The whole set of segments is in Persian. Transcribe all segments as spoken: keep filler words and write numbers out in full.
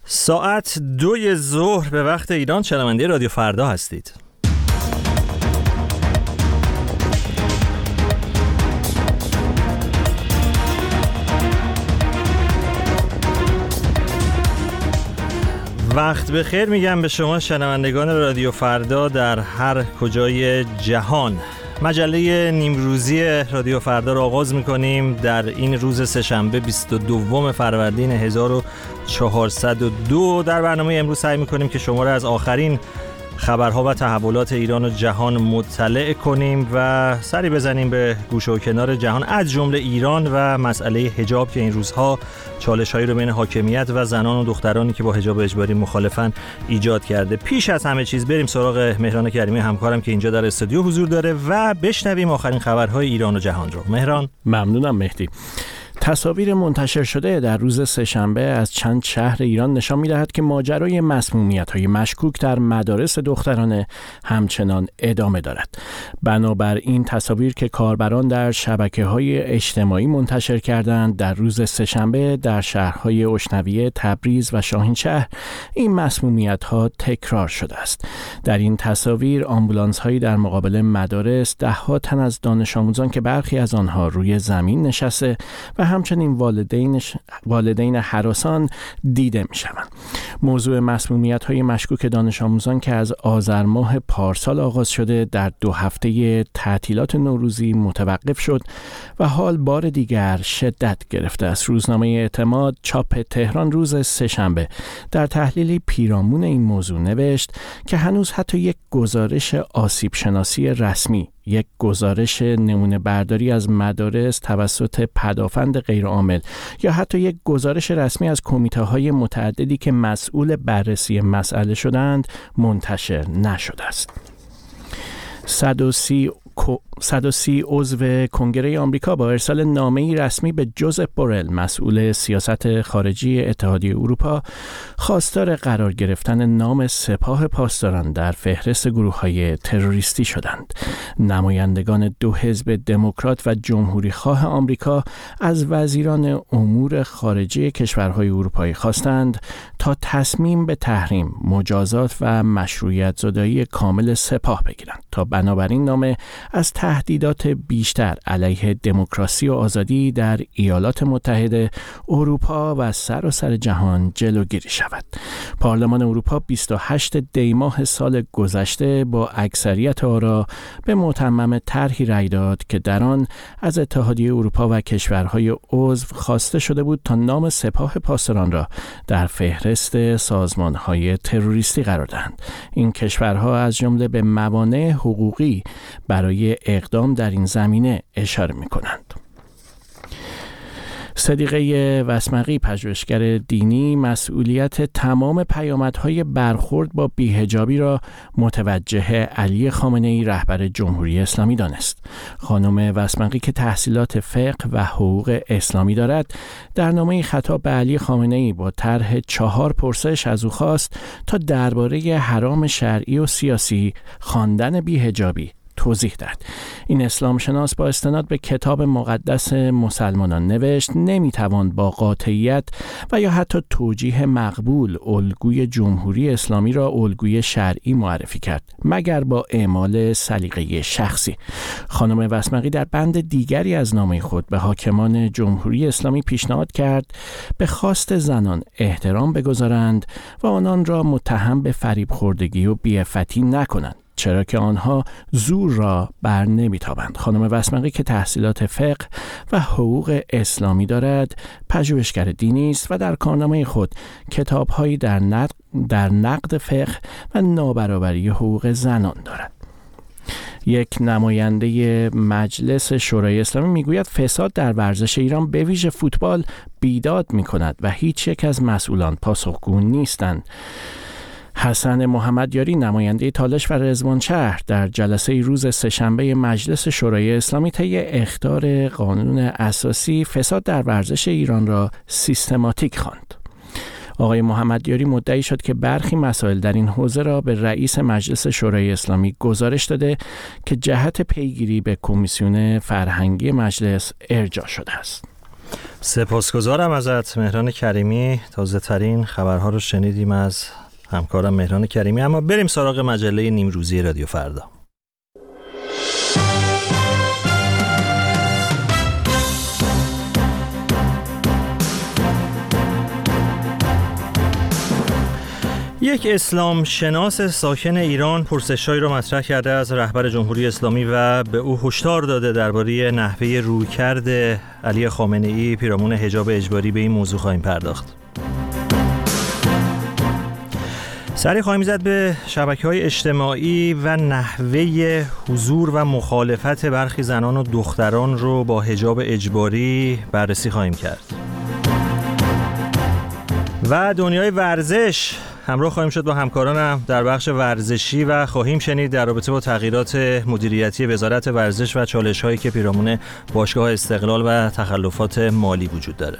ساعت دوی ظهر به وقت ایران شنونده رادیو فردا هستید. وقت بخیر میگم به شما شنوندگان رادیو فردا در هر کجای جهان. مجله نیمروزی رادیو فردا را آغاز میکنیم در این روز سه‌شنبه بیست و دوم فروردین هزار و چهارصد و دو. در برنامه امروز سعی میکنیم که شما را از آخرین خبرها و تحولات ایران و جهان مطلع کنیم و سری بزنیم به گوشه و کنار جهان، از جمله ایران و مسئله حجاب که این روزها چالش‌هایی رو بین حاکمیت و زنان و دخترانی که با حجاب اجباری مخالفن ایجاد کرده. پیش از همه چیز بریم سراغ مهران کریمی همکارم که اینجا در استودیو حضور داره و بشنویم آخرین خبرهای ایران و جهان رو. مهران. ممنونم مهدی. تصاویر منتشر شده در روز سه‌شنبه از چند شهر ایران نشان می‌دهد که ماجرای مسمومیت‌های مشکوک در مدارس دخترانه همچنان ادامه دارد. بنابر این تصاویر که کاربران در شبکه‌های اجتماعی منتشر کردند، در روز سه‌شنبه در شهرهای اشنویه، تبریز و شاهینشهر این مسمومیت‌ها تکرار شده است. در این تصاویر آمبولانس‌هایی در مقابل مدارس، ده‌ها تن از دانش آموزان که برخی از آنها روی زمین نشسته و همچنین والدین والدین هراسان دیده می شوند. موضوع مسمومیت‌های مشکوک دانش آموزان که از آذر ماه پارسال آغاز شده در دو هفته تعطیلات نوروزی متوقف شد و حال بار دیگر شدت گرفته است. روزنامه اعتماد چاپ تهران روز سه‌شنبه در تحلیلی پیرامون این موضوع نوشت که هنوز حتی یک گزارش آسیب شناسی رسمی، یک گزارش نمونه برداری از مدارس توسط پدافند غیرعامل یا حتی یک گزارش رسمی از کمیته‌های متعددی که مسئول بررسی مسئله شدند منتشر نشده است. صد و سی عضو کنگره آمریکا با ارسال نامه‌ای رسمی به جوزف بورل، مسئول سیاست خارجی اتحادیه اروپا، خواستار قرار گرفتن نام سپاه پاسداران در فهرست گروه‌های تروریستی شدند. نمایندگان دو حزب دموکرات و جمهوری خواه آمریکا از وزیران امور خارجه کشورهای اروپایی خواستند تا تصمیم به تحریم، مجازات و مشروعیت زدایی کامل سپاه بگیرند تا بنابراین نامه از تهدیدات بیشتر علیه دموکراسی و آزادی در ایالات متحده، اروپا و سراسر جهان جلوگیری شود. پارلمان اروپا بیست و هشتم دی ماه سال گذشته با اکثریت آرا به متمم طرحی رأی داد که در آن از اتحادیه اروپا و کشورهای عضو خواسته شده بود تا نام سپاه پاسداران را در فهرست سازمانهای تروریستی قرار دهند. این کشورها از جمله به موانع حقوقی برای اقدام در این زمینه اشاره می‌کنند. صدیقه وسمقی، پژوهشگر دینی، مسئولیت تمام پیامدهای برخورد با بی‌حجابی را متوجه علی خامنه‌ای، رهبر جمهوری اسلامی دانست. خانم وسمقی که تحصیلات فقه و حقوق اسلامی دارد، در نامه‌ای خطاب به علی خامنه‌ای با طرح چهار پرسش از او خواست تا درباره حرام شرعی و سیاسی خواندن بی‌حجابی توضیح داد. این اسلام شناس با استناد به کتاب مقدس مسلمانان نوشت: نمیتوان با قاطعیت و یا حتی توجیه مقبول الگوی جمهوری اسلامی را الگوی شرعی معرفی کرد مگر با اعمال سلیقه شخصی. خانم وسمقی در بند دیگری از نامه خود به حاکمان جمهوری اسلامی پیشنهاد کرد به خواست زنان احترام بگذارند و آنان را متهم به فریب خوردگی و بی‌عفتی نکنند، چرا که آنها زور را بر نمیتابند. خانم وسمقی که تحصیلات فقه و حقوق اسلامی دارد، پژوهشگر دینی است و در کارنامه خود کتاب‌هایی در نقد در نقد فقه و نابرابری حقوق زنان دارد. یک نماینده مجلس شورای اسلامی میگوید فساد در ورزش ایران به ویژه فوتبال بیداد میکند و هیچ یک از مسئولان پاسخگو نیستند. حسن محمدیاری، نماینده تالش و رضوانشهر، در جلسه روز سه‌شنبه مجلس شورای اسلامی طی اخطار قانون اساسی فساد در ورزش ایران را سیستماتیک خواند. آقای محمدیاری مدعی شد که برخی مسائل در این حوزه را به رئیس مجلس شورای اسلامی گزارش داده که جهت پیگیری به کمیسیون فرهنگی مجلس ارجاع شده است. سپاسگزارم ازت مهران کریمی. تازه ترین خبرها رو شنیدیم از همکارم مهران کریمی، اما بریم سراغ مجله نیمروزی رادیو فردا. یک اسلام شناس ساکن ایران پرسش‌هایی را مطرح کرده از رهبر جمهوری اسلامی و به او هشدار داده درباره نحوه رویکرد علی خامنه‌ای پیرامون حجاب اجباری. به این موضوع خواهیم پرداخت. سری خواهیم زد به شبکه‌های اجتماعی و نحوه حضور و مخالفت برخی زنان و دختران رو با حجاب اجباری بررسی خواهیم کرد. و دنیای ورزش همراه خواهیم شد با همکارانم در بخش ورزشی و خواهیم شنید در رابطه با تغییرات مدیریتی وزارت ورزش و چالش‌هایی که پیرامون باشگاه استقلال و تخلفات مالی وجود داره.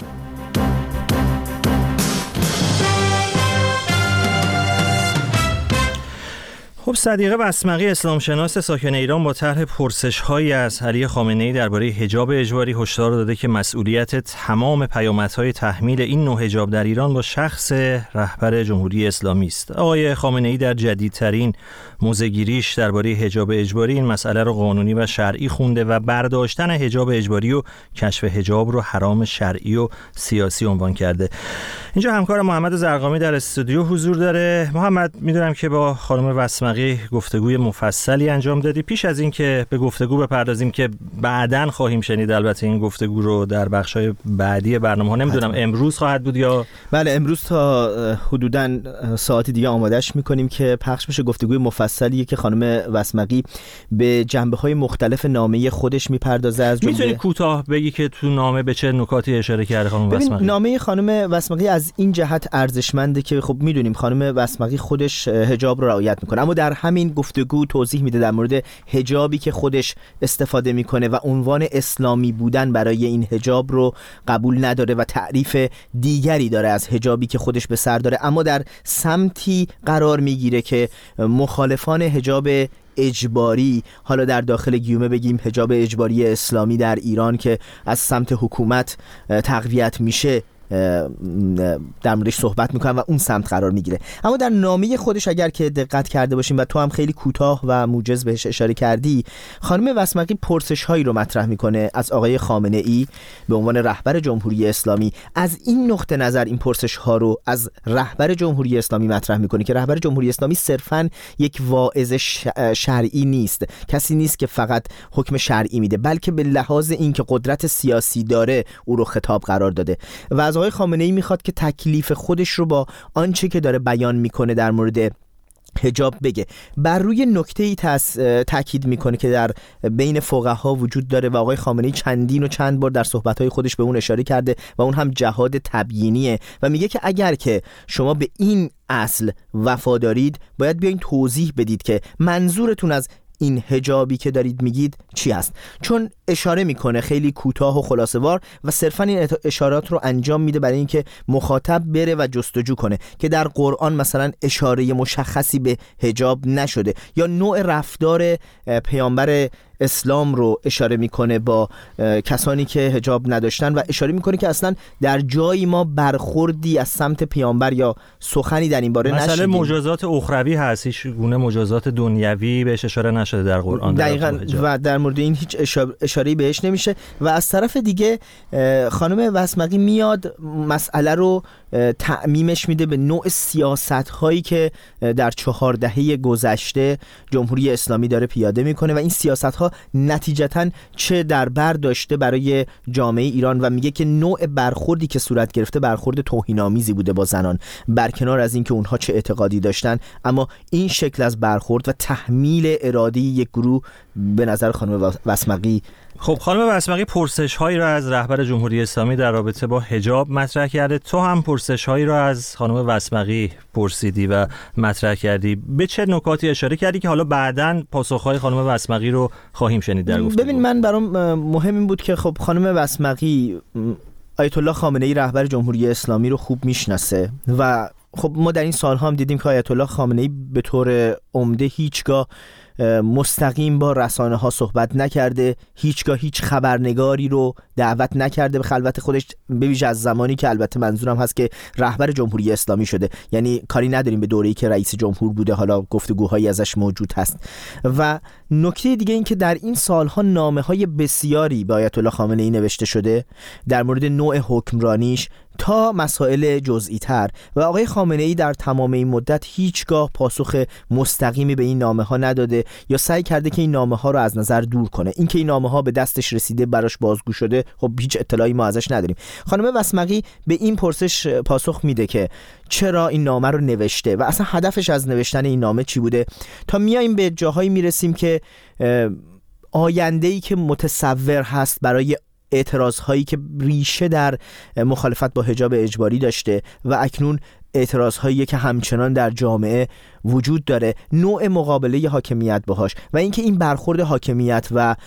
خب صدیقه بسمقی اسلام شناس ساکن ایران با طرح پرسش‌هایی از علی خامنه‌ای درباره حجاب اجباری هشدار داده که مسئولیت تمام پیامدهای تحمیل این نوع حجاب در ایران با شخص رهبر جمهوری اسلامی است. آقای خامنه‌ای در جدیدترین موضع‌گیریش درباره حجاب اجباری این مسئله رو قانونی و شرعی خونده و برداشتن حجاب اجباری و کشف حجاب رو حرام شرعی و سیاسی عنوان کرده. اینجا همکار محمد زرقامی در استودیو حضور داره. محمد، میدونم که با خانم بسمقی گفتگوی مفصلی انجام دادی. پیش از این که به گفتگو بپردازیم که بعداً خواهیم شنید البته این گفتگو رو در بخش‌های بعدی برنامه‌ها، نمیدونم امروز خواهد بود یا بله امروز تا حدوداً ساعتی دیگه آمادهش می‌کنیم که پخش بشه. گفتگوی مفصلیه که خانم بسمقی به جنبه‌های مختلف نامه خودش میپردازه. از جمله میتونی کوتاه بگی که تو نامه به چه نکاتی اشاره کرده خانم بسمقی؟ نامه خانم بسمقی از این جهت ارزشمنده که خب میدونیم خانم بسمقی خودش حجاب رو رعایت میکنه، اما در همین گفتگو توضیح میده در مورد حجابی که خودش استفاده میکنه و عنوان اسلامی بودن برای این حجاب رو قبول نداره و تعریف دیگری داره از حجابی که خودش به سر داره، اما در سمتی قرار میگیره که مخالفان حجاب اجباری، حالا در داخل گیومه بگیم حجاب اجباری اسلامی در ایران که از سمت حکومت تقویت میشه، در موردش صحبت میکنم و اون سمت قرار میگیره. اما در نامه خودش اگر که دقت کرده باشیم و تو هم خیلی کوتاه و موجز بهش اشاره کردی، خانم بسمقی پرسش هایی رو مطرح میکنه از آقای خامنه ای به عنوان رهبر جمهوری اسلامی. از این نقطه نظر این پرسش ها رو از رهبر جمهوری اسلامی مطرح میکنه که رهبر جمهوری اسلامی صرفاً یک واعظ شرعی نیست، کسی نیست که فقط حکم شرعی میده، بلکه به لحاظ اینکه قدرت سیاسی داره او رو خطاب قرار داده و از آقای خامنه‌ای میخواد که تکلیف خودش رو با آنچه که داره بیان میکنه در مورد حجاب بگه. بر روی نکته‌ای تاکید میکنه که در بین فقها وجود داره و آقای خامنه‌ای چندین و چند بار در صحبت‌های خودش به اون اشاره کرده و اون هم جهاد تبیینیه و میگه که اگر که شما به این اصل وفادارید باید بیاین توضیح بدید که منظورتون از این حجابی که دارید میگید چی است، چون اشاره میکنه خیلی کوتاه و خلاصه‌وار و صرفا این اشارات رو انجام میده برای اینکه مخاطب بره و جستجو کنه که در قرآن مثلا اشاره مشخصی به حجاب نشده یا نوع رفتار پیامبر اسلام رو اشاره میکنه با کسانی که حجاب نداشتن و اشاره میکنه که اصلا در جایی ما برخوردی از سمت پیامبر یا سخنی در این باره نشده. مثلا مجازات اخروی هست، هیچ گونه مجازات دنیوی بهش اشاره نشده در قرآن دقیقاً و در مورد این هیچ اشاره‌ای بهش نمیشه. و از طرف دیگه خانم بسمقی میاد مسئله رو تعمیمش میده به نوع سیاست هایی که در چهار دهه گذشته جمهوری اسلامی داره پیاده میکنه و این سیاست ها نتیجتاً چه در بر داشته برای جامعه ایران و میگه که نوع برخوردی که صورت گرفته برخورد توهین‌آمیزی بوده با زنان، برکنار از اینکه اونها چه اعتقادی داشتن، اما این شکل از برخورد و تحمیل ارادی یک گروه به نظر خانم بسمقی. خب خانم بسمقی پرسش هایی را از رهبر جمهوری اسلامی در رابطه با حجاب مطرح کرده، تو هم پرسش هایی را از خانم بسمقی پرسیدی و مطرح کردی. به چه نکاتی اشاره کردی که حالا بعداً پاسخهای خانم بسمقی رو خواهیم شنید در گفتگو؟ ببین من برام مهم این بود که خب خانم بسمقی آیت الله خامنه ای رهبر جمهوری اسلامی رو خوب میشناسه و خب ما در این سالها هم دیدیم که آیت الله خامنه ای به طور عمده هیچگاه مستقیم با رسانه ها صحبت نکرده، هیچگاه هیچ خبرنگاری رو دعوت نکرده به خلوت خودش، به ویژه از زمانی که البته منظورم هست که رهبر جمهوری اسلامی شده، یعنی کاری نداریم به دوره‌ای که رئیس جمهور بوده، حالا گفتگوهایی ازش موجود هست. و نکته دیگه این که در این سالها نامه‌های بسیاری به آیت الله خامنه‌ای نوشته شده در مورد نوع حکمرانیش تا مسائل جزئی تر و آقای خامنه‌ای در تمام این مدت هیچگاه پاسخ مستقیمی به این نامه‌ها نداده یا سعی کرده که این نامه‌ها رو از نظر دور کنه. این که این نامه‌ها به دستش رسیده، براش بازگو شده، خب هیچ اطلاعی ما ازش نداریم. خانم وسمقی به این پرسش پاسخ میده که چرا این نامه رو نوشته و اصلا هدفش از نوشتن این نامه چی بوده، تا میایم به جاهایی میرسیم که آینده‌ای که متصور هست برای اعتراض هایی که ریشه در مخالفت با حجاب اجباری داشته و اکنون اعتراض هایی که همچنان در جامعه وجود داره، نوع مقابله حاکمیت باهاش و اینکه این برخورد حاکمیت و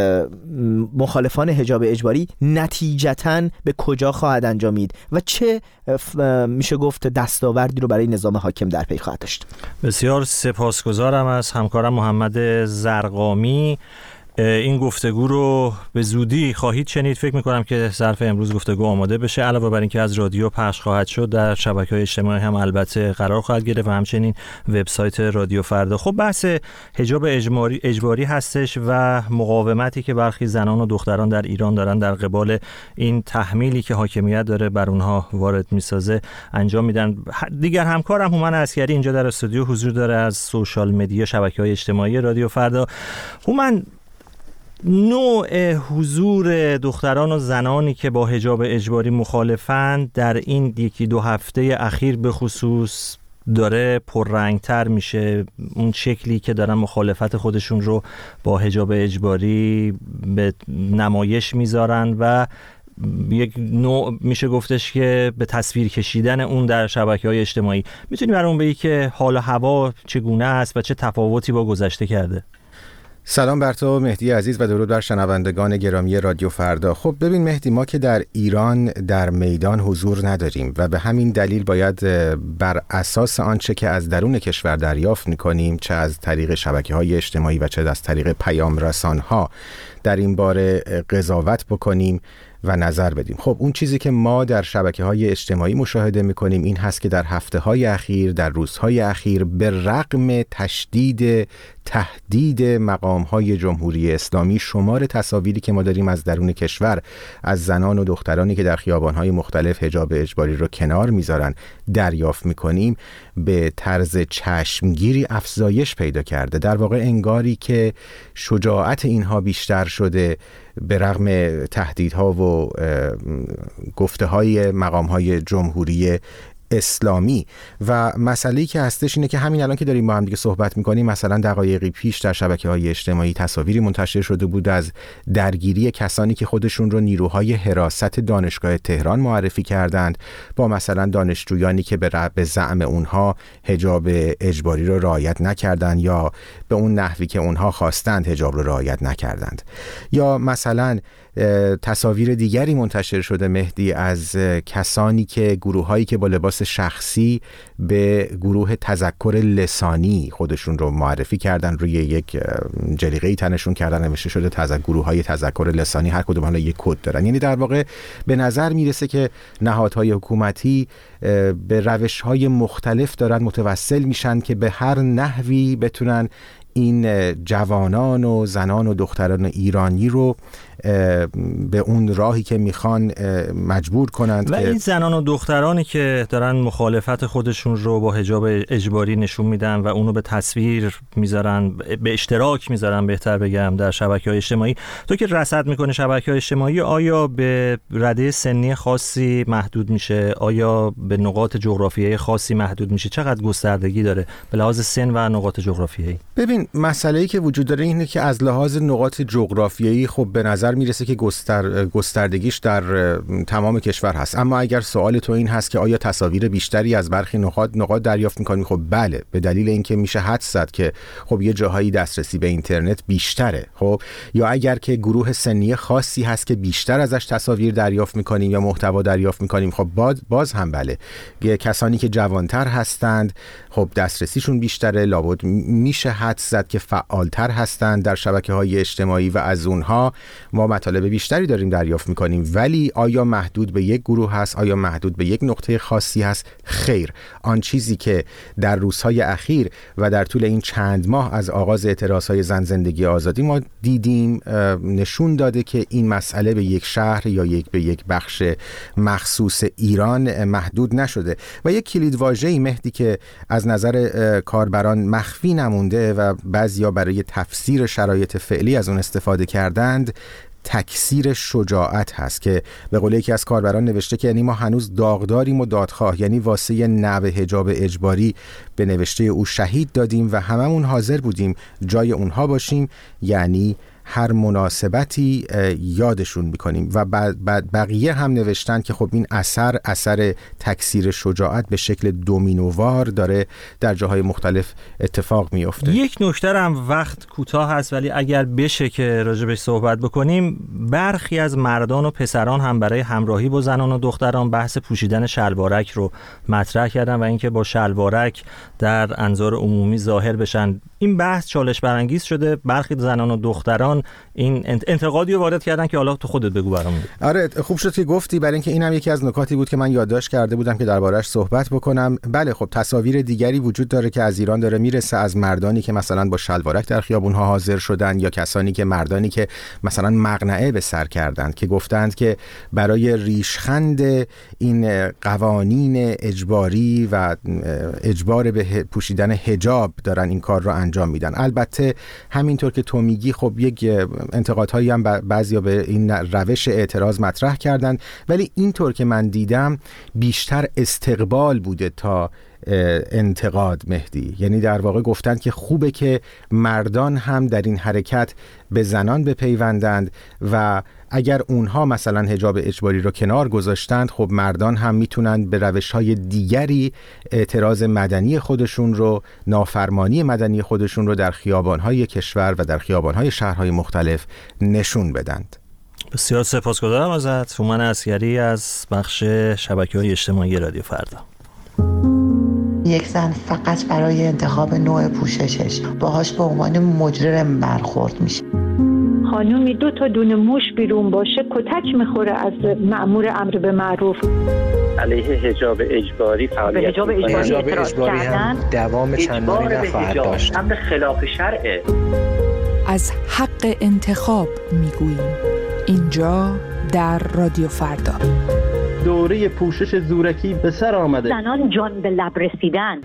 مخالفان حجاب اجباری نتیجتاً به کجا خواهد انجامید و چه میشه گفت دستاوردی رو برای نظام حاکم در پی خواهد داشت. بسیار سپاسگزارم از همکارم محمد زرقامی. این گفتگو رو به زودی خواهید شنید، فکر میکنم که ظرف امروز گفتگو آماده بشه، علاوه بر اینکه از رادیو پخش خواهد شد در شبکه‌های اجتماعی هم البته قرار خواهد گرفت و همچنین وبسایت رادیو فردا. خب بحث حجاب اجباری اجباری هستش و مقاومتی که برخی زنان و دختران در ایران دارن در قبال این تحمیلی که حاکمیت داره بر اونها وارد میسازه انجام میدن. دیگر همکارم هومن عسکری اینجا در استودیو حضور داره از سوشال مدیا، شبکه‌های اجتماعی رادیو فردا. هومن، نوع حضور دختران و زنانی که با حجاب اجباری مخالفند در این یکی دو هفته اخیر به خصوص داره پررنگتر میشه. اون شکلی که دارن مخالفت خودشون رو با حجاب اجباری به نمایش میذارن و یک نوع میشه گفتش که به تصویر کشیدن اون در شبکه‌های اجتماعی. میتونی برامون بگی که حال و هوا چگونه است و چه تفاوتی با گذشته کرده؟ سلام بر تو مهدی عزیز و درود بر شنوندگان گرامی رادیو فردا. خب ببین مهدی، ما که در ایران در میدان حضور نداریم و به همین دلیل باید بر اساس آنچه که از درون کشور دریافت می‌کنیم، چه از طریق شبکه‌های اجتماعی و چه از طریق پیام رسان‌ها، در این باره قضاوت بکنیم و نظر بدیم. خب اون چیزی که ما در شبکه‌های اجتماعی مشاهده می‌کنیم این هست که در هفته‌های اخیر، در روزهای اخیر، به رغم تشدید تهدید مقام‌های جمهوری اسلامی، شمار تصاویری که ما داریم از درون کشور از زنان و دخترانی که در خیابان‌های مختلف حجاب اجباری رو کنار می‌ذارن دریافت می‌کنیم، به طرز چشمگیری افزایش پیدا کرده. در واقع انگاری که شجاعت اینها بیشتر شده به رغم تهدیدها و گفته‌های مقام‌های جمهوری اسلامی. و مسئله‌ای که هستش اینه که همین الان که داریم با هم دیگه صحبت می‌کنیم، مثلا دقایقی پیش در شبکه‌های اجتماعی تصاویری منتشر شده بود از درگیری کسانی که خودشون رو نیروهای حراست دانشگاه تهران معرفی کردند با مثلا دانشجویانی که به زعم اونها حجاب اجباری رو رعایت نکردند یا به اون نحوی که اونها خواستند حجاب رو رعایت نکردند. یا مثلا تصاویر دیگری منتشر شده مهدی از کسانی که گروه‌هایی که با لباس شخصی به گروه تذکر لسانی خودشون رو معرفی کردن، روی یک جلیقه‌ای تنشون کردن، نوشته شده تذکر گروه‌های تذکر لسانی، هر کدوم حالا یک کد دارن. یعنی در واقع به نظر میرسه که نهادهای حکومتی به روش‌های مختلف دارن متوسل میشن که به هر نحوی بتونن این جوانان و زنان و دختران ایرانی رو به اون راهی که میخوان مجبور کنند. و این زنان و دخترانی که دارن مخالفت خودشون رو با حجاب اجباری نشون میدن و اونو به تصویر میذارن، به اشتراک میذارن بهتر بگم، در شبکه‌های اجتماعی، تو که رصد میکنه شبکه‌های اجتماعی، آیا به رده سنی خاصی محدود میشه؟ آیا به نقاط جغرافیایی خاصی محدود میشه؟ چقدر گستردگی داره به لحاظ سن و نقاط جغرافیایی؟ ببین مسئله‌ای که وجود داره اینه که از لحاظ نقاط جغرافیایی خب به نظر نظر میرسه که گستر گستردگیش در تمام کشور هست. اما اگر سوال تو این هست که آیا تصاویر بیشتری از برخی نقاط نقاط دریافت میکنیم، خب بله، به دلیل اینکه میشه حدس زد که خب یه جاهایی دسترسی به اینترنت بیشتره، خب یا اگر که گروه سنی خاصی هست که بیشتر ازش تصاویر دریافت میکنیم یا محتوا دریافت میکنیم، خب باز باز هم بله، کسانی که جوانتر هستند خب دسترسیشون بیشتره، لابد میشه حدس زد که فعالتر هستند در شبکه‌های اجتماعی و از اونها ما مطالب بیشتری داریم دریافت میکنیم. ولی آیا محدود به یک گروه هست؟ آیا محدود به یک نقطه خاصی هست؟ خیر. آن چیزی که در روزهای اخیر و در طول این چند ماه از آغاز اعتراضهای زن زندگی آزادی ما دیدیم نشون داده که این مسئله به یک شهر یا یک به یک بخش مخصوص ایران محدود نشده. و یک کلیدواژه‌ای مهدی که از نظر کاربران مخفی نمونده و بعضیا برای تفسیر شرایط فعلی از اون استفاده کردند، تکثیر شجاعت هست که به قول یکی از کاربران نوشته که یعنی ما هنوز داغداریم و دادخواه، یعنی واسه نوع حجاب اجباری به نوشته او شهید دادیم و هممون حاضر بودیم جای اونها باشیم، یعنی هر مناسبتی یادشون میکنیم. و بعد بقیه هم نوشتن که خب این اثر اثر تکثیر شجاعت به شکل دومینووار داره در جاهای مختلف اتفاق میفته. یک نکته هم وقت کوتاه هست ولی اگر بشه که راجبش صحبت بکنیم، برخی از مردان و پسران هم برای همراهی با زنان و دختران بحث پوشیدن شلوارک رو مطرح کردن و اینکه با شلوارک در انظار عمومی ظاهر بشن. این بحث چالش برانگیز شده، برخی زنان و دختران این انتقادی رو وارد کردن که حالا تو خودت بگو برامون. آره خوب شد که گفتی، برای اینکه اینم یکی از نکاتی بود که من یادداشت کرده بودم که درباره‌اش صحبت بکنم. بله خب تصاویر دیگری وجود داره که از ایران داره میرسه، از مردانی که مثلا با شلوارک در خیابون‌ها حاضر شدن یا کسانی که مردانی که مثلا مقنعه به سر کردند که گفتند که برای ریشخند این قوانین اجباری و اجبار به پوشیدن حجاب دارن این کار رو انجام میدن. البته همینطور که تو میگی خب یک انتقادهایی هم بعضیا به این روش اعتراض مطرح کردن، ولی اینطور که من دیدم بیشتر استقبال بوده تا انتقاد مهدی. یعنی در واقع گفتند که خوبه که مردان هم در این حرکت به زنان بپیوندند و اگر اونها مثلا حجاب اجباری رو کنار گذاشتند، خب مردان هم میتونند به روش‌های دیگری اعتراض مدنی خودشون رو، نافرمانی مدنی خودشون رو در خیابان‌های کشور و در خیابان‌های شهرهای مختلف نشون بدند. بسیار سپاسگزارم ازت. هومن عسگری از بخش شبکه‌های اجتماعی رادیو فردا. یک زن فقط برای انتخاب نوع پوششش باهاش به عنوان مجرم برخورد میشه. خانومی دو تا دونه موش بیرون باشه کتک میخوره از مأمور امر به معروف. علیه حجاب اجباری فعالیت حجاب اجباری, حجاب اجباری هم دوام چندانی نخواهد داشت. هم خلاف شرعه. از حق انتخاب میگوییم اینجا در رادیو فردا. دوره پوشش زورکی به سر آمده. زنان جان به لب رسیدن.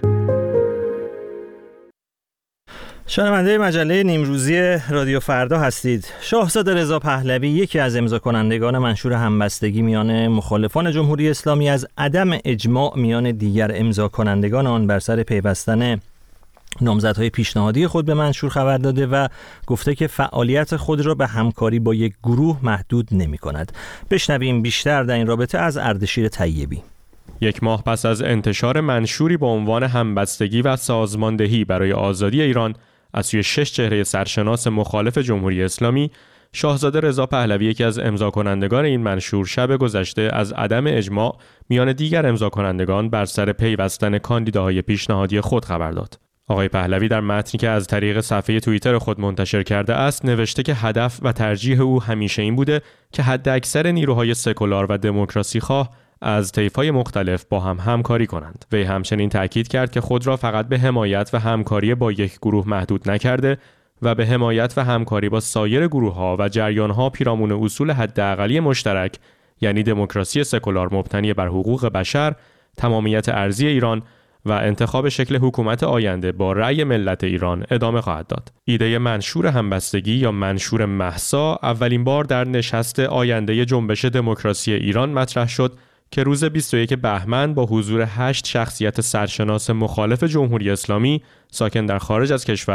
شنونده مجله نیمروزی رادیو فردا هستید. شاهزاده رضا پهلوی یکی از امضا کنندگان منشور همبستگی میان مخالفان جمهوری اسلامی از عدم اجماع میان دیگر امضا کنندگان آن بر سر پیوستن نامزدهای پیشنهادی خود به منشور خبر داده و گفته که فعالیت خود را به همکاری با یک گروه محدود نمی کند. بشنویم بیشتر در این رابطه از اردشیر طیبی. یک ماه پس از انتشار منشوری با عنوان همبستگی و سازماندهی برای آزادی ایران از سوی شش چهره سرشناس مخالف جمهوری اسلامی، شاهزاده رضا پهلوی یکی از امضا کنندگان این منشور شب گذشته از عدم اجماع میان دیگر امضا کنندگان بر سر پیوستن کاندیداهای پیشنهادی خود خبر داد. آقای پهلوی در متنی که از طریق صفحه توییتر خود منتشر کرده است نوشته که هدف و ترجیح او همیشه این بوده که حداکثر نیروهای سکولار و دموکراسی خواه از طیف‌های مختلف با هم همکاری کنند. وی همچنین تأکید کرد که خود را فقط به حمایت و همکاری با یک گروه محدود نکرده و به حمایت و همکاری با سایر گروه‌ها و جریان‌ها پیرامون اصول حداقلی مشترک، یعنی دموکراسی سکولار مبتنی بر حقوق بشر، تمامیت ارضی ایران و انتخاب شکل حکومت آینده با رأی ملت ایران ادامه خواهد داد. ایده منشور همبستگی یا منشور مهسا اولین بار در نشست آینده جنبش دموکراسی ایران مطرح شد که روز بیست و یکم بهمن با حضور هشت شخصیت سرشناس مخالف جمهوری اسلامی ساکن در خارج از کشور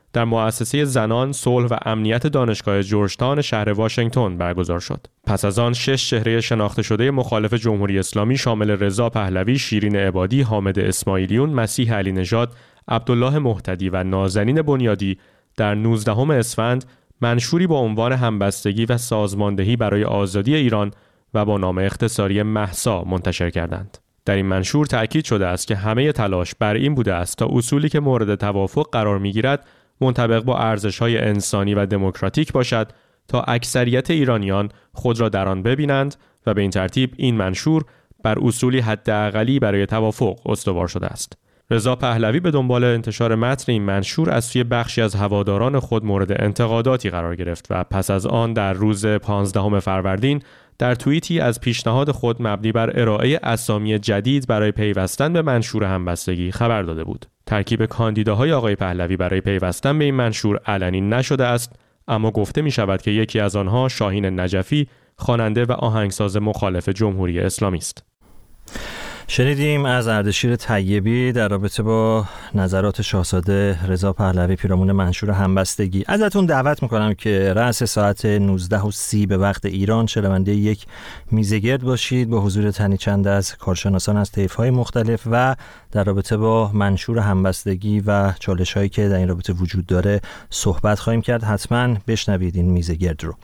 در مؤسسه زنان، صلح و امنیت دانشگاه جورجتاون شهر واشنگتن برگزار شد. پس از آن شش چهره شناخته شده مخالف جمهوری اسلامی شامل رضا پهلوی، شیرین عبادی، حامد اسماعیلیون، مسیح علی نژاد، عبدالله مهتدی و نازنین بنیادی در نوزدهم اسفند منشوری با عنوان همبستگی و سازماندهی برای آزادی ایران و با نام اختصاری مهسا منتشر کردند. در این منشور تأکید شده است که همه تلاش بر این بوده است تا اصولی که مورد توافق قرار می‌گیرد منطبق با ارزش‌های انسانی و دموکراتیک باشد تا اکثریت ایرانیان خود را در آن ببینند و به این ترتیب این منشور بر اصولی حداقلی برای توافق استوار شده است. رضا پهلوی به دنبال انتشار متن این منشور از سوی بخشی از هواداران خود مورد انتقاداتی قرار گرفت و پس از آن در روز پانزدهم فروردین در توییتی از پیشنهاد خود مبنی بر ارائه اسامی جدید برای پیوستن به منشور همبستگی خبر داده بود. ترکیب کاندیداهای آقای پهلوی برای پیوستن به این منشور علنی نشده است، اما گفته می شود که یکی از آنها شاهین نجفی، خواننده و آهنگساز مخالف جمهوری اسلامی است. شنیدیم از اردشیر طیبی در رابطه با نظرات شاهزاده رضا پهلوی پیرامون منشور همبستگی. ازتون دعوت میکنم که رأس ساعت نوزده و سی به وقت ایران شنونده یک میزگرد باشید با حضور تنی چند از کارشناسان از طیف‌های مختلف و در رابطه با منشور همبستگی و چالش‌هایی که در این رابطه وجود داره صحبت خواهیم کرد. حتما بشنوید این میزگرد رو.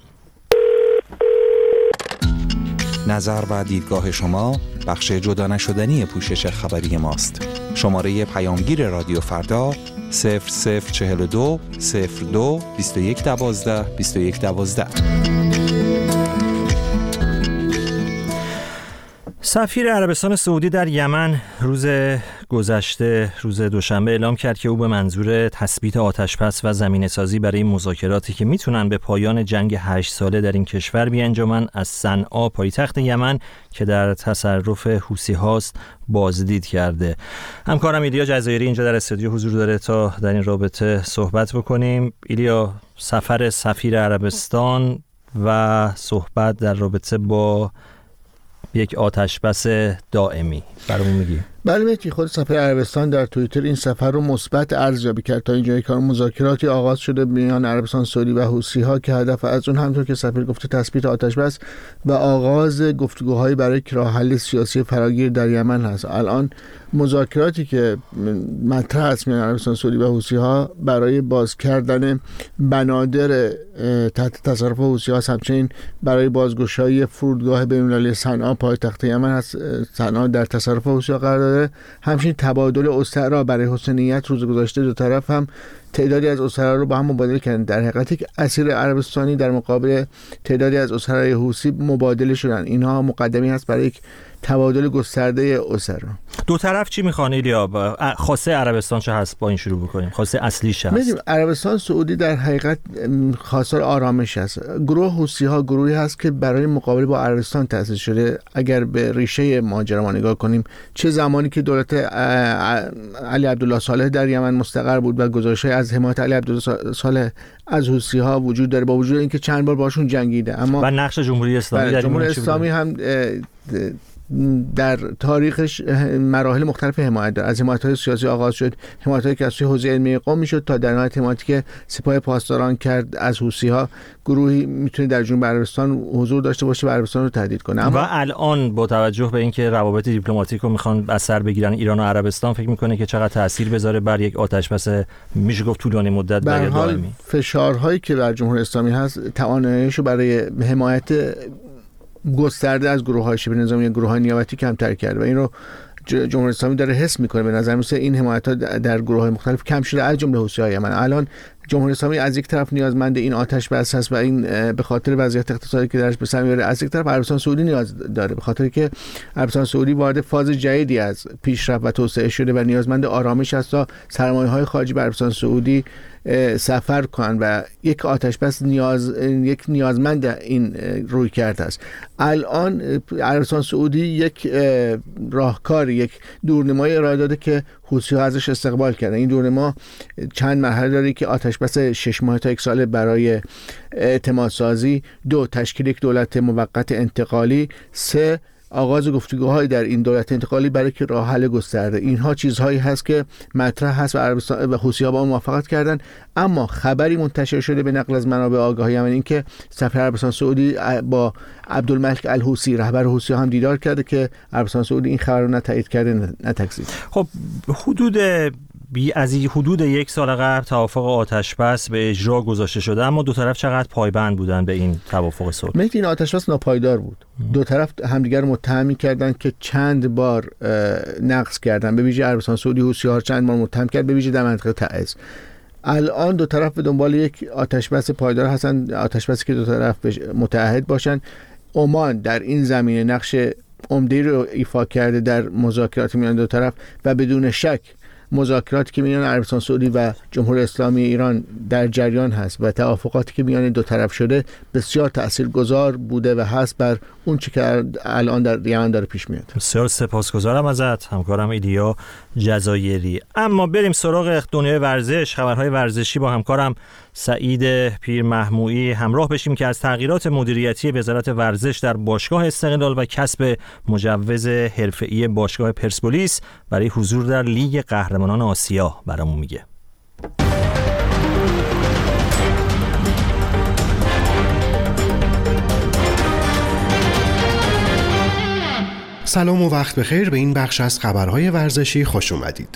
نظر و دیدگاه شما بخش جدا نشدنی پوشش خبری ماست. شماره پیامگیر رادیو فردا صفر صفر چهل و دو صفر دو بیست و یک دوازده بیست و یک دوازده. سفیر عربستان سعودی در یمن روز گذشته روز دوشنبه اعلام کرد که او به منظور تثبیت آتش‌بس و زمینه‌سازی برای مذاکراتی که میتونن به پایان جنگ هشت ساله در این کشور بیانجامن از صنعا پایتخت یمن که در تصرف حوثی هاست بازدید کرده. همکارم ایلیا جزایری اینجا در استودیو حضور داره تا در این رابطه صحبت بکنیم. ایلیا، سفر سفیر عربستان و صحبت در رابطه با یک آتش‌بس دائمی برامون میگی؟ بله مهدی، خود سفیر عربستان در توییتر این سفر رو مثبت ارزیابی کرد. تا اینجای کار مذاکراتی آغاز شده میان عربستان سعودی و حوثی‌ها که هدف از اون همونطور که سفیر گفته تثبیت آتش‌بس و آغاز گفتگوهای برای راه حل سیاسی فراگیر در یمن هست. الان مذاکراتی که مطرح است میان عربستان سعودی و حوثی‌ها برای باز کردن بنادر تحت تصرف حوثی‌ها، همچنین برای بازگشایی فرودگاه بین‌المللی صنعا پایتخت یمن هست. صنعا در تصرف حوثی‌ها قرار داره. همچنین تبادل اسرا برای حسن نیت روز گذشته دو طرف هم تعدادی از اسرا رو با هم مبادله کردن. در حقیقتی که اسیر عربستانی در مقابل تعدادی از اسرای حوثی مبادله شدن. اینها مقدمی هست برای یک تبادل گسترده اسرا. دو طرف چی میخوان ایلیا؟ خواسته عربستان چه هست؟ با این شروع بکنیم. خواسته اصلیش هست. می‌دونیم عربستان سعودی در حقیقت خواستار آرامش است. گروه حوثی ها گروهی هست که برای مقابله با عربستان تأسیس شده. اگر به ریشه ماجرا ما نگاه کنیم، چه زمانی که دولت علی عبدالله صالح در یمن مستقر بود و گزارش‌های از حمایت علی عبدالله صالح از حوثی ها وجود داره، با وجود اینکه چند بار باشون جنگیده، اما و نقش جمهوری اسلامی در جمهوری اسلامی هم در تاریخش مراحل مختلف حمایت داره. از حمایت‌های سیاسی آغاز شد، حمایت‌هایی که از سوی حوزه علمی قم میشد تا در نهایت حمایتی که سپاه پاسداران کرد از حوثی‌ها. گروهی میتونه در جنوب عربستان حضور داشته باشه و عربستان رو تهدید کنه. اما و الان با توجه به اینکه روابط دیپلماتیک رو میخوان از سر بگیرن ایران و عربستان، فکر میکنه که چقدر تاثیر بذاره بر یک آتش‌بس میشه گفت طولانی مدت و دائمی؟ فشارهایی که بر جمهوری اسلامی هست تواناییشو برای حمایت گسترده از گروه‌های شبه نظامی، گروه‌های نیابتی کمتر کرده و این رو جمهوری اسلامی داره حس میکنه. به نظر میسه این حمایت‌ها در گروه‌های مختلف کم شده، از جمله حوثی‌های یمن. الان جمهوری اسلامی از یک طرف نیازمند این آتش بس هست و این به خاطر وضعیت اقتصادی که درش به سر میبره، از یک طرف عربستان سعودی نیاز داره به خاطر که عربستان سعودی وارد فاز جدیدی از پیشرفت و توسعه شده و نیازمند آرامش است تا سرمایه‌های خارجی به عربستان سعودی سفر کنن و یک آتش بس نیاز یک نیازمند این روی کرده است. الان عربستان سعودی یک راهکار، یک دورنمای ارائه داده که حوثی‌ها ازش استقبال کردن. این دورنما چند مرحله داره که آتش بس شش ماه تا یک ساله برای اعتماد سازی، دو تشکیل یک دولت موقت انتقالی، سه آغاز گفتگوهای در این دولت انتقالی برای که راه حل گسترده. اینها چیزهایی هست که مطرح هست و عربستان و حوثی‌ها با موافقت کردن، اما خبری منتشر شده به نقل از منابع آگاهی یمنی این که سفیر عربستان سعودی با عبدالملک الحوثی رهبر حوثی‌ها هم دیدار کرده که عربستان سعودی این خبر رو نه تایید کرده نه تکذیب. خب حدود بی از حدود یک سال قبل توافق آتشبس به اجرا گذاشته شده، اما دو طرف چقدر پایبند بودن به این توافق صلح؟ مهدی این آتشبس ناپایدار بود. دو طرف همدیگر رو متهم می‌کردن که چند بار نقض کردن، به ویژه عربستان سعودی حوثی‌ها چند بار متهم کرد، به ویژه در منطقه تعز. الان دو طرف به دنبال یک آتشبس پایدار هستن، آتشبسی که دو طرف متعهد باشن. عمان در این زمینه نقش عمده‌ای رو ایفا کرده در مذاکرات میان دو طرف و بدون شک مذاکراتی که میان عربستان سعودی و جمهوری اسلامی ایران در جریان هست و توافقاتی که میان دو طرف شده بسیار تاثیرگذار بوده و هست بر اون چی که الان در یمن داره پیش میاد. بسیار سپاسگزارم ازت همکارم ایلیا جزایری. اما بریم سراغ دنیای ورزش، خبرهای ورزشی با همکارم سعید پیرمحمودی همراه بشیم که از تغییرات مدیریتی وزارت ورزش در باشگاه استقلال و کسب مجوز حرفه‌ای باشگاه پرسپولیس برای حضور در لیگ قهرمانان آسیا برامون میگه. سلام و وقت بخیر، به این بخش از خبرهای ورزشی خوش اومدید.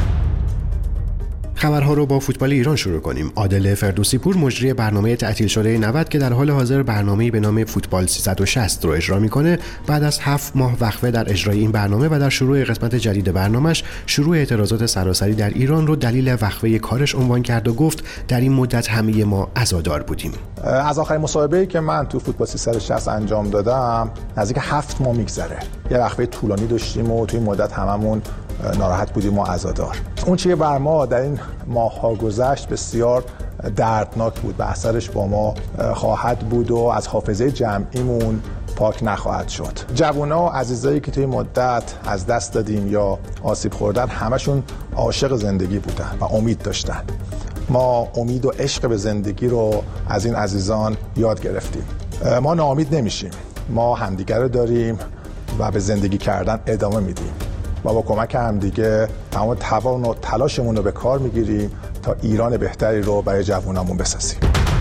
خبرها رو با فوتبال ایران شروع کنیم. عادل فردوسی پور مجری برنامه تعطیل شده نود که در حال حاضر برنامه‌ای به نام فوتبال سیصد و شصت رو اجرا میکنه، بعد از هفت ماه وقفه در اجرای این برنامه و در شروع قسمت جدید برنامه‌اش شروع اعتراضات سراسری در ایران رو دلیل وقفه کارش عنوان کرد و گفت در این مدت همه ما عزادار بودیم. از آخرین مصاحبه‌ای که من تو فوتبال سیصد و شصت انجام دادم نزدیک هفت ماه میگذره. یه وقفه طولانی داشتیم و توی مدت هممون ناراحت بودیم و عزادار. اون چیه بر ما در این ماه‌ها گذشت بسیار دردناک بود و اثرش با ما خواهد بود و از حافظه جمعیمون پاک نخواهد شد. جوونا و عزیزایی که توی مدت از دست دادیم یا آسیب خوردن همشون عاشق زندگی بودن و امید داشتن. ما امید و عشق به زندگی رو از این عزیزان یاد گرفتیم. ما ناامید نمیشیم. ما همدیگر رو داریم و به زندگی کردن ادامه میدیم. ما با کمک همدیگه تمام توان و تلاشمون رو به کار میگیریم تا ایران بهتری رو برای جوانامون بسازیم.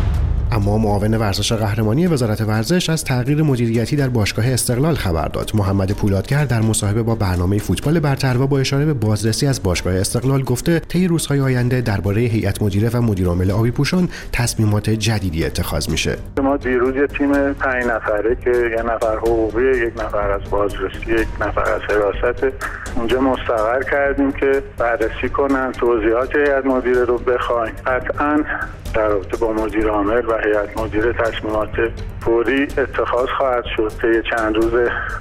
اما معاون ورزش قهرمانی وزارت ورزش از تغییر مدیریتی در باشگاه استقلال خبر داد. محمد پولادگر در مصاحبه با برنامه فوتبال برتر و با اشاره به بازرسی از باشگاه استقلال گفته طی روزهای آینده درباره هیئت مدیره و مدیرعامل آبی پوشان تصمیمات جدیدی اتخاذ میشه. ما دیروز یه تیم پنج نفره که یه نفر حقوقی، یک نفر از بازرسی، یک نفر از حراست اونجا مستقر کردیم که بررسی کنن توضیحات هیئت مدیره رو بخوایم. قطعاً در رابطه با مدیر عامل و هیئت مدیره تصمیمات فوری اتخاذ خواهد شد طی چند روز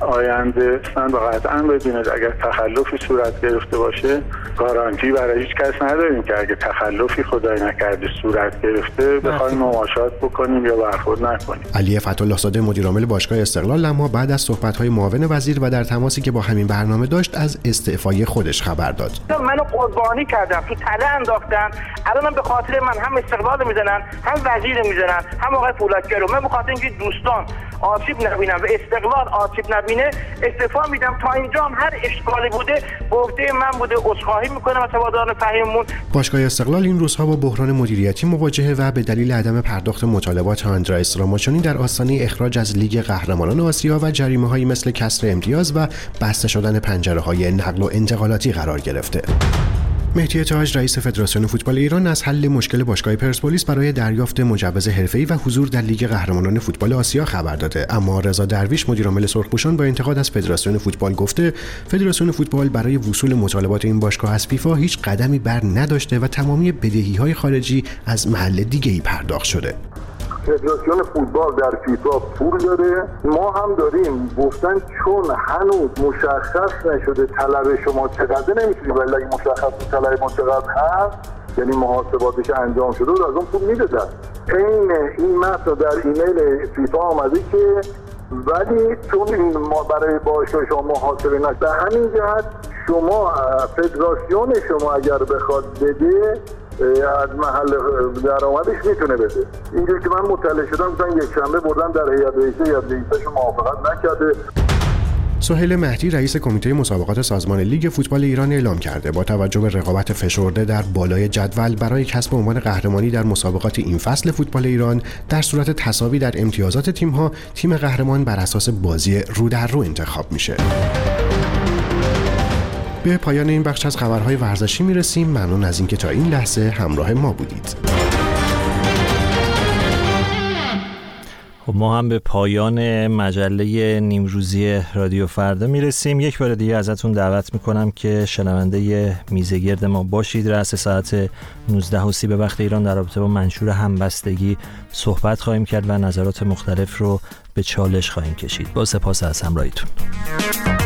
آینده. و قطعاً بدونید اگر تخلفی صورت گرفته باشه گارانتی برای هیچ کس نداریم که اگه تخلفی خدای نکرده صورت گرفته بخوایم مماشات بکنیم یا برخورد نکنیم. علی فتح‌الله زاده مدیر عامل باشگاه استقلال اما بعد از صحبت‌های معاون وزیر و در تماسی که با همین برنامه داشت از استعفای خودش خبر داد. منو قربانی کردم، تو تله انداختن. الانم به خاطر من هم استقلال میزنن، هم وزیر میزنن، هم آقای پولادگر رو. من به خاطر اینکه دوستان آسیب نبینم و استقلال آسیب نبینه استعفا میدم. تا اینجا هم هر اشکالی بوده به عهده من بوده، عذرخواهی میکنم از هواداران فهیممون. باشگاه استقلال این روزها با بحران مدیریتی مواجهه و به دلیل عدم پرداخت مطالبات آندرایس راماچونی در آستانه اخراج از لیگ قهرمانان آسیا و جریمه‌هایی مثل کسر امتیاز و بسته شدن پنجره‌های نقل و انتقالاتی قرار گرفته. مهدی تاج رئیس فدراسیون فوتبال ایران از حل مشکل باشگاه پرسپولیس برای دریافت مجوز حرفه‌ای و حضور در لیگ قهرمانان فوتبال آسیا خبر داده. اما رضا درویش مدیر عامل سرخپوشان با انتقاد از فدراسیون فوتبال گفته فدراسیون فوتبال برای وصول مطالبات این باشگاه از فیفا هیچ قدمی بر نداشته و تمامی بدهی‌های خارجی از محل دیگه‌ای پرداخت شده. فدراسیون فوتبال در فیفا پول داره، ما هم داریم. گفتن چون هنوز مشخص نشده طلب شما چقدر نمیتونیم، ولی اگه مشخص طلب ما چقدر هست یعنی محاسباتش انجام شده و از اون پول میدادن. این این متن در ایمیل فیفا آمده که ولی چون ما برای باشگاه شما محاسبه نشده، به همین جهت شما فدراسیون شما اگر بخواد بده از محل درآمدش میتونه بده. اینجوری که من مطلع شدم گفتن یک شنبه بردن در هیئت رئیسه یا رئیسش موافقت نکرده. سهیل مهدی رئیس کمیته مسابقات سازمان لیگ فوتبال ایران اعلام کرده با توجه به رقابت فشرده در بالای جدول برای کسب عنوان قهرمانی در مسابقات این فصل فوتبال ایران در صورت تساوی در امتیازات تیم‌ها، تیم قهرمان بر اساس بازی رو در رو انتخاب میشه. به پایان این بخش از خبرهای ورزشی میرسیم. ممنون از اینکه تا این لحظه همراه ما بودید. خب ما هم به پایان مجله نیمروزی رادیو فردا میرسیم. یک بار دیگه ازتون دعوت میکنم که شنونده میزگرد ما باشید. رأس ساعت نوزده و سی به وقت ایران در رابطه با منشور همبستگی صحبت خواهیم کرد و نظرات مختلف رو به چالش خواهیم کشید. با سپاس از همراهیتون.